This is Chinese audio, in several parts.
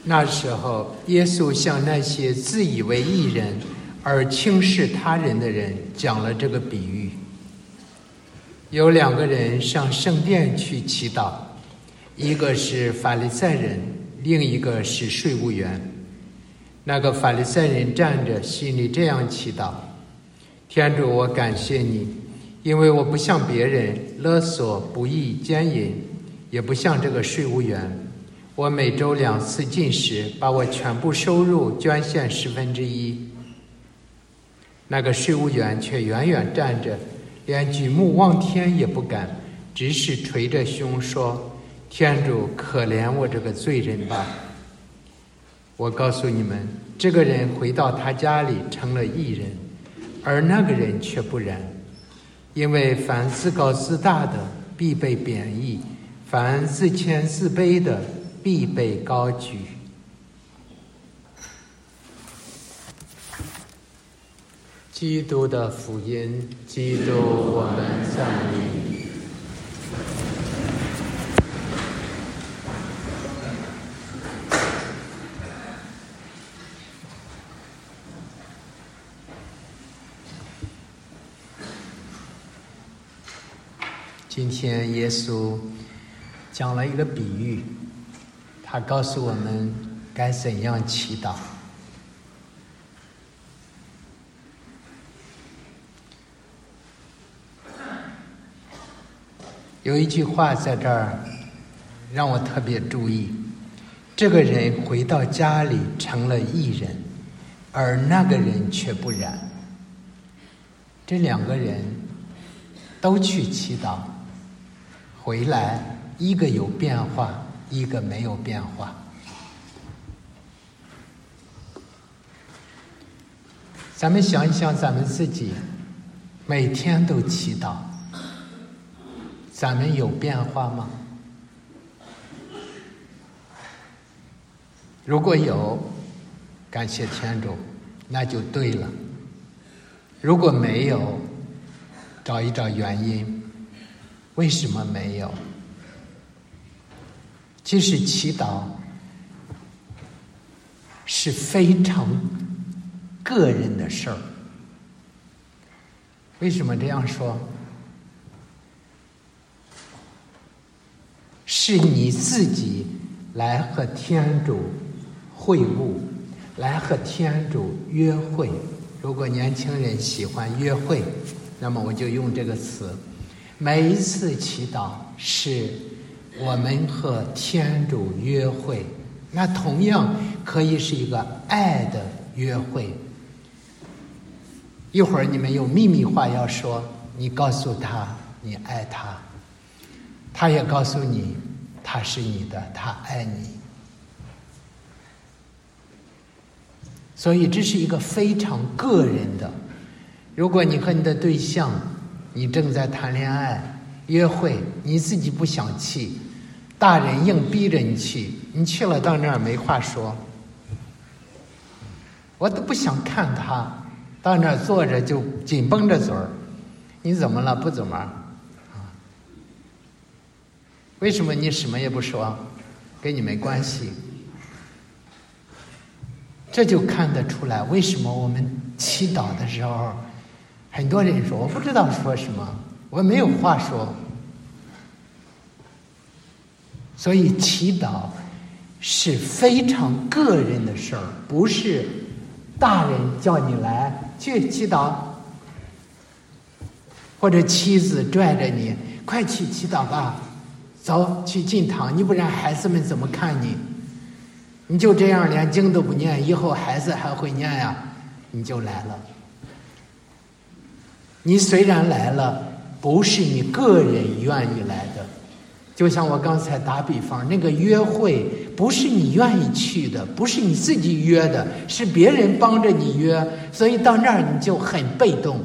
那时候，耶稣向那些自以为义人而轻视他人的人讲了这个比喻。有2个人上圣殿去祈祷，一个是法利赛人，另一个是税务员。那个法利赛人站着，心里这样祈祷：天主，我感谢你，因为我不像别人勒索、不义、奸淫，也不像这个税务员。我每周2次进食，把我全部收入捐献1/10。那个税务员却远远站着，连举目望天也不敢，只是捶着胸说：天主，可怜我这个罪人吧。我告诉你们，这个人回到他家里成了义人，而那个人却不然。因为凡自高自大的必被贬义，凡自谦自卑的必被高举。基督的福音。基督，我们赞美你。今天耶稣讲了一个比喻，他告诉我们该怎样祈祷。有一句话在这儿让我特别注意：这个人回到家里成了义人，而那个人却不然。这2个人都去祈祷，回来一个有变化，一个没有变化。咱们想一想咱们自己，每天都祈祷，咱们有变化吗？如果有，感谢天主，那就对了。如果没有，找一找原因，为什么没有？其实祈祷是非常个人的事儿。为什么这样说？是你自己来和天主会晤，来和天主约会。如果年轻人喜欢约会，那么我就用这个词。每一次祈祷是我们和天主约会，那同样可以是一个爱的约会。一会儿你们有秘密话要说，你告诉他你爱他，他也告诉你他是你的，他爱你。所以这是一个非常个人的。如果你和你的对象，你正在谈恋爱约会，你自己不想去，大人硬逼着你去，你去了到那儿没话说，我都不想看他，到那儿坐着就紧绷着嘴儿，你怎么了？不怎么为什么你什么也不说？跟你没关系。这就看得出来，为什么我们祈祷的时候，很多人说我不知道说什么，我没有话说。所以祈祷是非常个人的事儿，不是大人叫你来去祈祷，或者妻子拽着你快去祈祷吧，走去进堂，你不然孩子们怎么看你？你就这样连经都不念，以后孩子还会念呀？你就来了。你虽然来了，不是你个人愿意来的。就像我刚才打比方，那个约会不是你愿意去的，不是你自己约的，是别人帮着你约，所以到那儿你就很被动。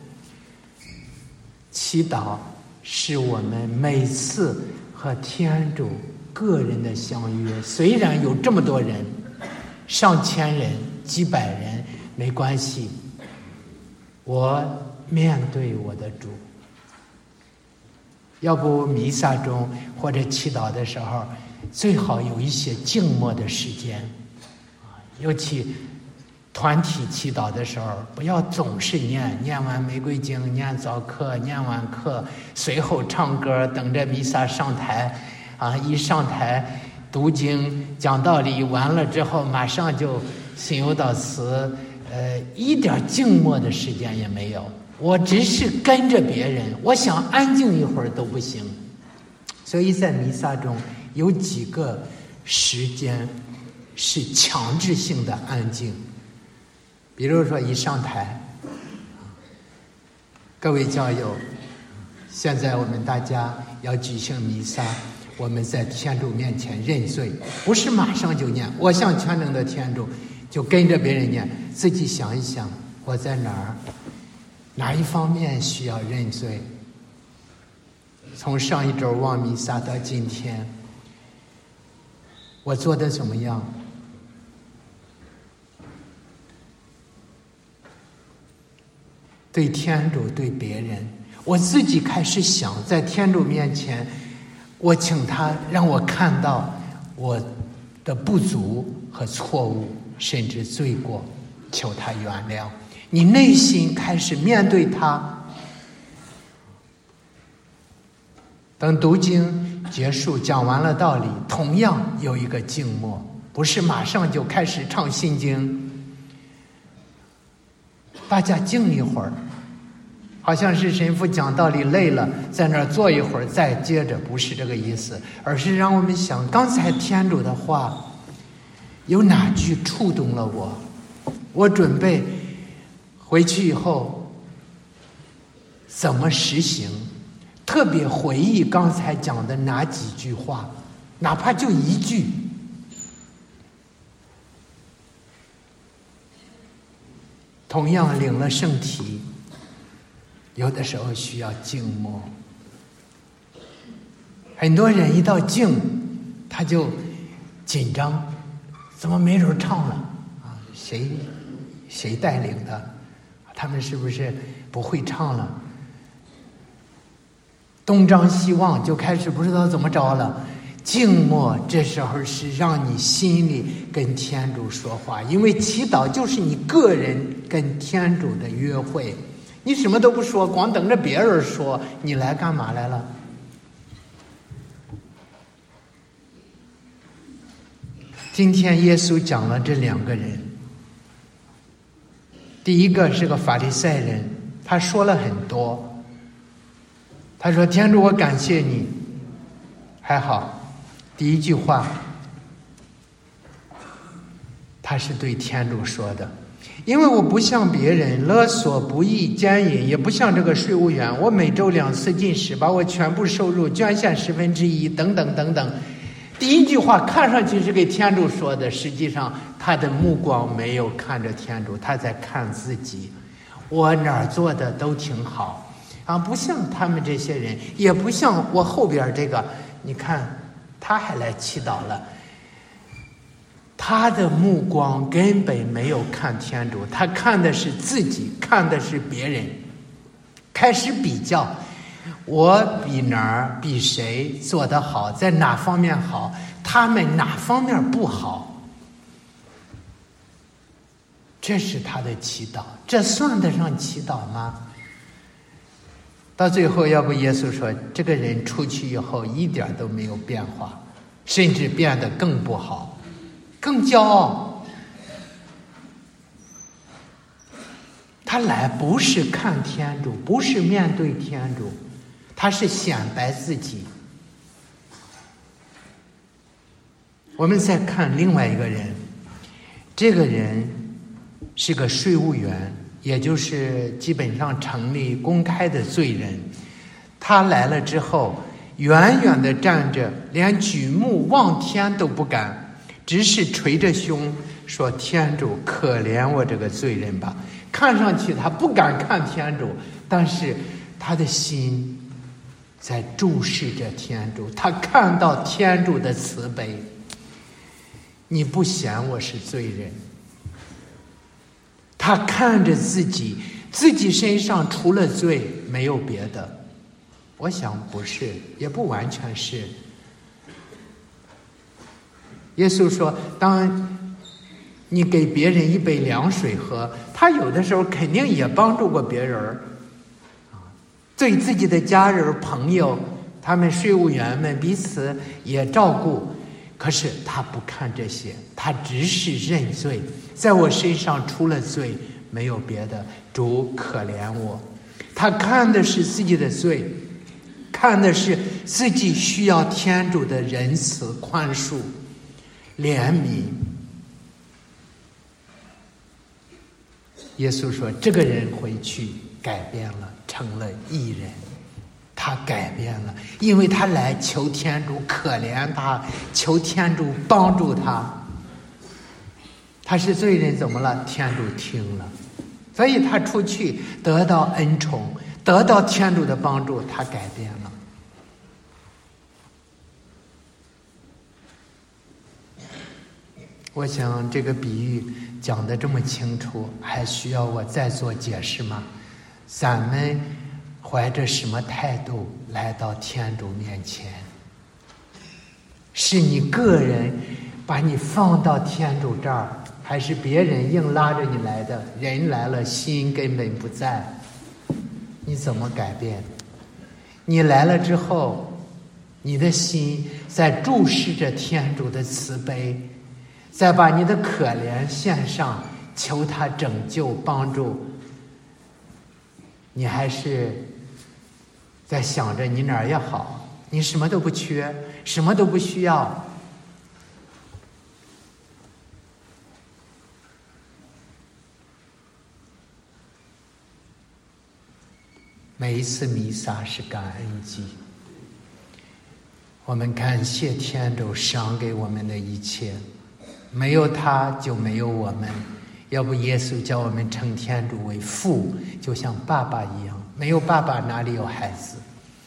祈祷是我们每次和天主个人的相约，虽然有这么多人，上千人、几百人，没关系，我面对我的主。要不弥撒中或者祈祷的时候， 最好有一些静默的时间，尤其团体祈祷的时候，不要总是念完玫瑰经，念早课，念完课，随后唱歌，等着弥撒上台，一上台读经讲道理完了之后，马上就信由祷词，一点静默的时间也没有。我只是跟着别人，我想安静一会儿都不行。所以在弥撒中有几个时间是强制性的安静，比如说一上台，各位教友，现在我们大家要举行弥撒，我们在天主面前认罪，不是马上就念，我向全能的天主就跟着别人念，自己想一想，我在哪一方面需要认罪？从上一周望弥撒到今天，我做的怎么样？对天主，对别人，我自己开始想，在天主面前，我请他让我看到我的不足和错误，甚至罪过，求他原谅。你内心开始面对他。等读经结束，讲完了道理，同样有一个静默，不是马上就开始唱心经。大家静一会儿，好像是神父讲道理累了，在那儿坐一会儿再接着，不是这个意思，而是让我们想，刚才天主的话有哪句触动了我？我准备回去以后怎么实行？特别回忆刚才讲的哪几句话，哪怕就一句。同样领了圣体，有的时候需要静默。很多人一到静，他就紧张，怎么没人唱了啊？谁带领的？他们是不是不会唱了？东张西望，就开始不知道怎么着了。静默这时候是让你心里跟天主说话，因为祈祷就是你个人跟天主的约会。你什么都不说，光等着别人说，你来干嘛来了？今天耶稣讲了这两个人，第一个是个法利赛人，他说了很多。他说：“天主，我感谢你。”还好，第一句话，他是对天主说的，因为我不像别人勒索、不义、奸淫，也不像这个税务员，我每周2次进食，把我全部收入捐献1/10，等等等等。第一句话看上去是给天主说的，实际上他的目光没有看着天主，他在看自己。我哪儿做的都挺好。不像他们这些人，也不像我后边这个，你看他还来祈祷了，他的目光根本没有看天主，他看的是自己，看的是别人，开始比较，我比哪儿比谁做得好，在哪方面好，他们哪方面不好，这是他的祈祷。这算得上祈祷吗？到最后，要不耶稣说，这个人出去以后一点都没有变化，甚至变得更不好，更骄傲。他来不是看天主，不是面对天主，他是显摆自己。我们再看另外一个人，这个人是个税务员，也就是基本上城里公开的罪人。他来了之后，远远地站着，连举目望天都不敢，只是捶着胸说：“天主，可怜我这个罪人吧。”看上去他不敢看天主，但是他的心在注视着天主，他看到天主的慈悲。你不嫌我是罪人？他看着自己身上除了罪没有别的。我想不是，也不完全是。 耶稣说，当你给别人一杯凉水喝，他有的时候肯定也帮助过别人，对自己的家人朋友，他们税务员们彼此也照顾。可是他不看这些，他只是认罪，在我身上出了罪，没有别的，主可怜我。他看的是自己的罪，看的是自己需要天主的仁慈、宽恕、怜悯。耶稣说，这个人回去改变了，成了义人。他改变了，因为他来求天主可怜他，求天主帮助他。他是罪人，怎么了？天主听了，所以他出去得到恩宠，得到天主的帮助，他改变了。我想这个比喻讲得这么清楚，还需要我再做解释吗？咱们怀着什么态度来到天主面前？是你个人把你放到天主这儿，还是别人硬拉着你来的？人来了，心根本不在，你怎么改变？你来了之后，你的心在注视着天主的慈悲，再把你的可怜献上，求他拯救帮助。你还是在想着你哪儿也好，你什么都不缺，什么都不需要。每一次弥撒是感恩祭，我们感谢天主赏给我们的一切，没有他就没有我们。要不耶稣叫我们称天主为父，就像爸爸一样，没有爸爸哪里有孩子？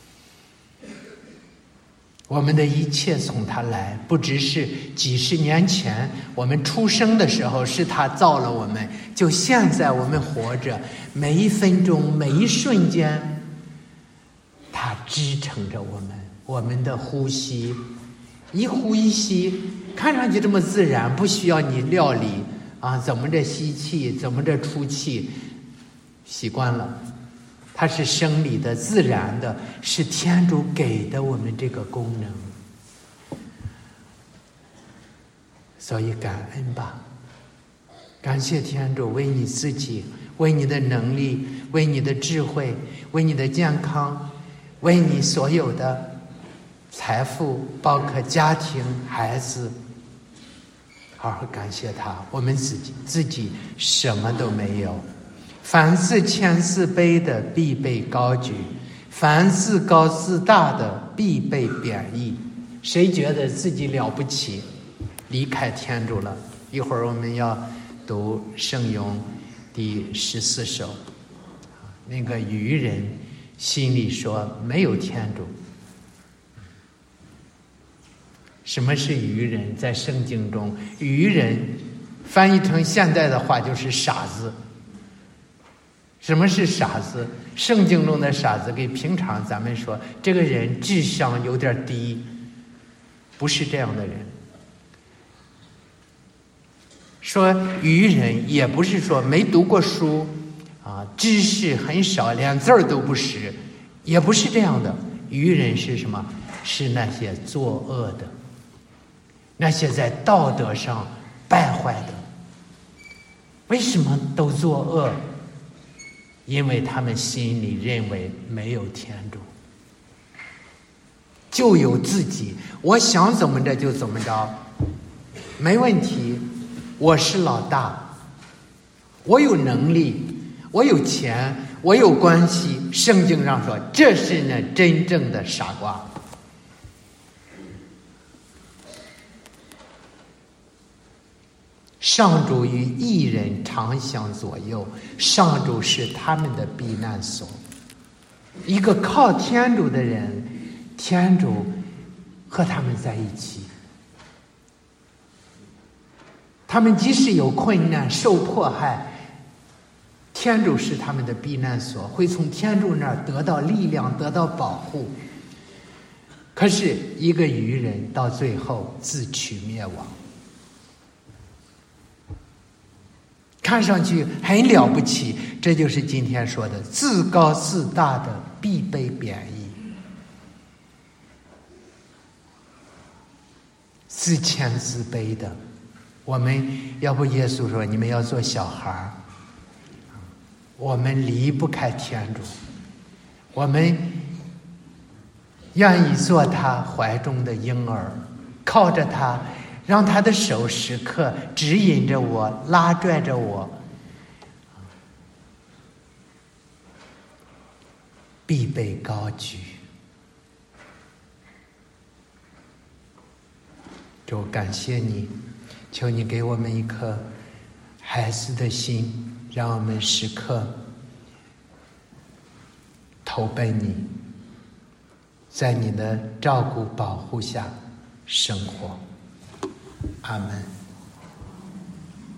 我们的一切从他来，不只是几十年前我们出生的时候是他造了我们，就现在我们活着，每一分钟每一瞬间他支撑着我们的呼吸，一呼一吸，看上去这么自然，不需要你料理啊，怎么着吸气，怎么着出气，习惯了。它是生理的、自然的，是天主给的我们这个功能。所以感恩吧，感谢天主为你自己，为你的能力，为你的智慧，为你的健康，为你所有的财富，包括家庭、孩子，好好感谢他。我们自己什么都没有。凡自谦自卑的必被高举，凡自高自大的必被贬义。谁觉得自己了不起，离开天主了？一会儿我们要读圣咏第14首，那个愚人心里说没有天主。什么是愚人？在圣经中，愚人翻译成现代的话就是傻子。什么是傻子？圣经中的傻子跟平常咱们说这个人智商有点低，不是这样的人。说愚人也不是说没读过书啊，知识很少，连字儿都不识，也不是这样的。愚人是什么？是那些作恶的，那些在道德上败坏的。为什么都作恶？因为他们心里认为没有天主，就有自己，我想怎么着就怎么着，没问题，我是老大，我有能力，我有钱，我有关系。圣经上说，这是那真正的傻瓜。上主与义人常相左右，上主是他们的避难所。一个靠天主的人，天主和他们在一起。他们即使有困难、受迫害，天主是他们的避难所，会从天主那儿得到力量，得到保护。 可是一个愚人到最后自取灭亡，看上去很了不起，这就是今天说的自高自大的必被贬义，自谦自卑的。我们要不耶稣说你们要做小孩，我们离不开天主，我们愿意做他怀中的婴儿，靠着他，让他的手时刻指引着我，拉拽着我，必被高举。主，感谢你，求你给我们一颗孩子的心，让我们时刻投奔你，在你的照顾保护下生活。阿门。